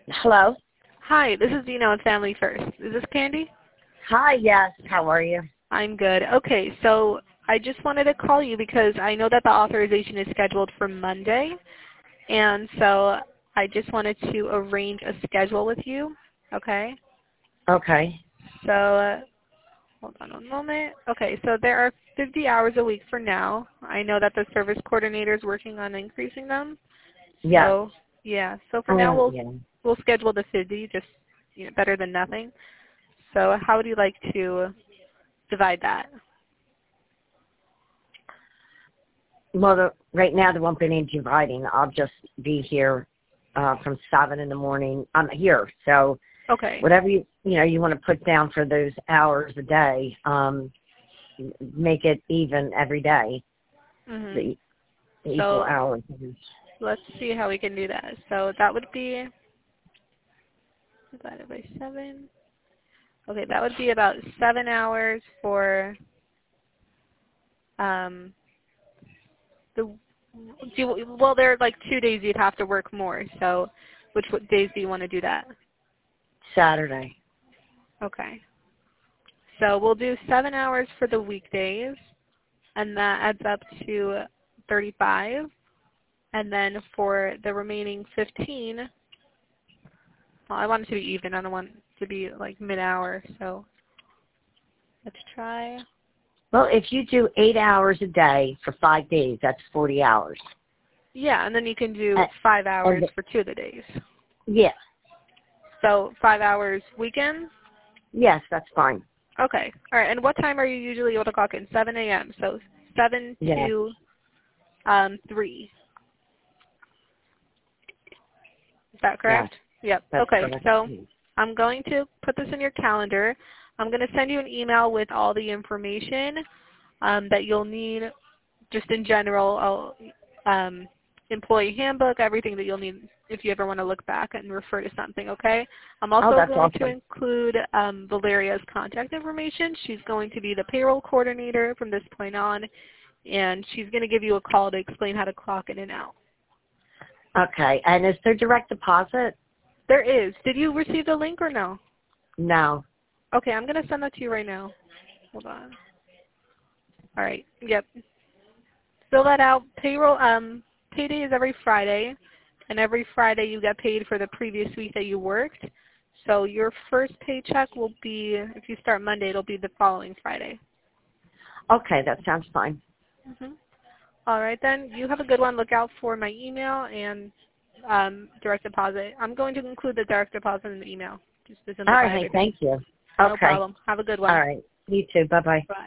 Hello. Hi, this is Dina with Family First. Is this Candy? Hi, yes. How are you? I'm good. Okay, so I just wanted to call you because I know that the authorization is scheduled for Monday, and so I just wanted to arrange a schedule with you, okay? Okay. So, hold on one moment. Okay, so there are 50 hours a week for now. I know that the service coordinator is working on increasing them. Yes. So, yeah. So for now, Yeah. we'll schedule the 50, just better than nothing. So how would you like to divide that? Well, right now there won't be any dividing. I'll just be here from 7 in the morning. I'm here, so Okay. whatever you want to put down for those hours a day, make it even every day. Mm-hmm. The equal hours. Let's see how we can do that. So that would be divided by 7. Okay, that would be about 7 hours for well, there are like 2 days you'd have to work more. So which days do you want to do that? Saturday. Okay. So we'll do 7 hours for the weekdays, and that adds up to 35. And then for the remaining 15, well, I want it to be even. I don't want it to be like mid-hour. So let's try. Well, if you do 8 hours a day for 5 days, that's 40 hours. Yeah, and then you can do 5 hours for 2 of the days. Yeah. So 5 hours weekends? Yes, that's fine. Okay. All right. And what time are you usually able to clock in? 7 a.m. So 7 to 3. Is that correct? Yes, Yep. Okay. correct. So I'm going to put this in your calendar. I'm going to send you an email with all the information that you'll need just in general, employee handbook, everything that you'll need if you ever want to look back and refer to something, okay? I'm also going to include Valeria's contact information. She's going to be the payroll coordinator from this point on, and she's going to give you a call to explain how to clock in and out. Okay. And is there direct deposit? There is. Did you receive the link or no? No. Okay, I'm going to send that to you right now. Hold on. All right. Yep. Fill that out. Payroll, payday is every Friday, and every Friday you get paid for the previous week that you worked. So your first paycheck will be, if you start Monday, it'll be the following Friday. Okay, that sounds fine. Mm-hmm. All right, then. You have a good one. Look out for my email and direct deposit. I'm going to include the direct deposit in the email. Just to simplify everything. Thank you. No problem. Have a good one. All right. You too. Bye-bye. Bye.